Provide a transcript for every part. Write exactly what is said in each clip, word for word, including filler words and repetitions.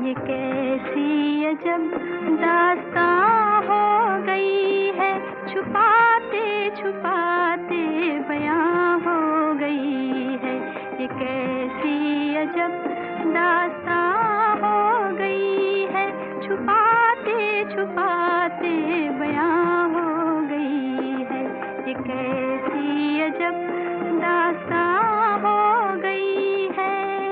ये कैसी अजब दास्तां हो गई है, छुपाते छुपाते बयां हो गई है। ये कैसी अजब दास्तां हो गई है, छुपाते छुपाते बयां हो गई है। ये कैसी अजब दास्तां हो गई है।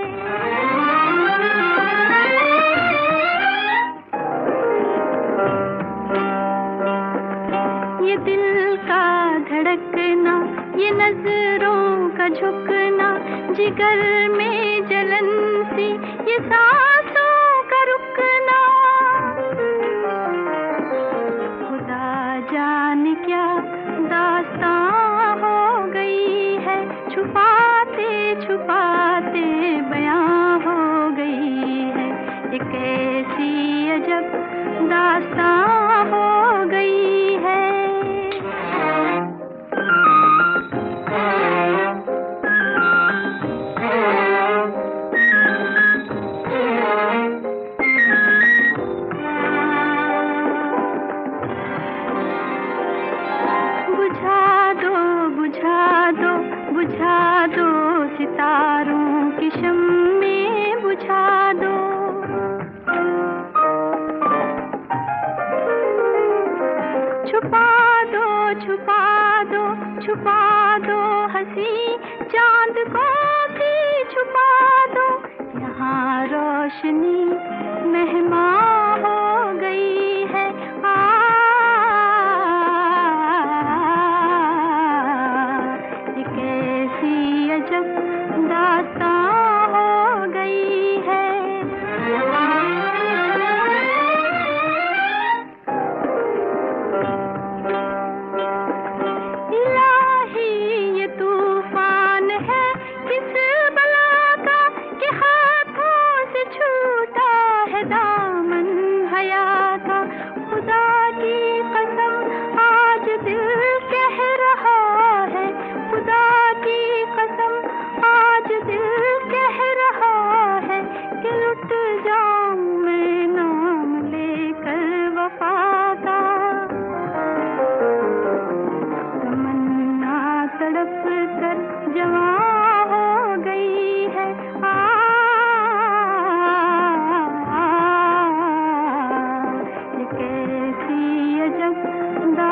ये दिल का धड़कना, ये नजरों का झुकना, जिगर में जलन सी, ये सांसों का रुकना, खुदा जाने क्या दास्तां हो गई है, छुपाते छुपाते बयां हो गई है। ये कैसी अजब दास्तां हो गई है। बुझा दो बुझा दो बुझा दो सितारों की शम्में, बुझा दो छुपा दो छुपा दो छुपा दो हंसी चांद को भी छुपा दो। यहाँ रोशनी मेहमान हो गई है, आ ये कैसी अजब दास्तां हो गई है। इलाही ये तूफान है किस बला का, कि हाथों से छूटा है दामन हया का। खुदा की कसम आज दिल कह रहा है, खुदा की कसम आज दिल कह रहा है, कि लुट जाऊं मैं नाम लेकर वफा का। तमन्ना तड़प कर जवां हो गई है, आ, ये कैसी अजब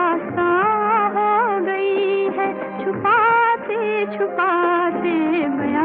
दास्तां हो गई है, छुपाते छुपाते बयां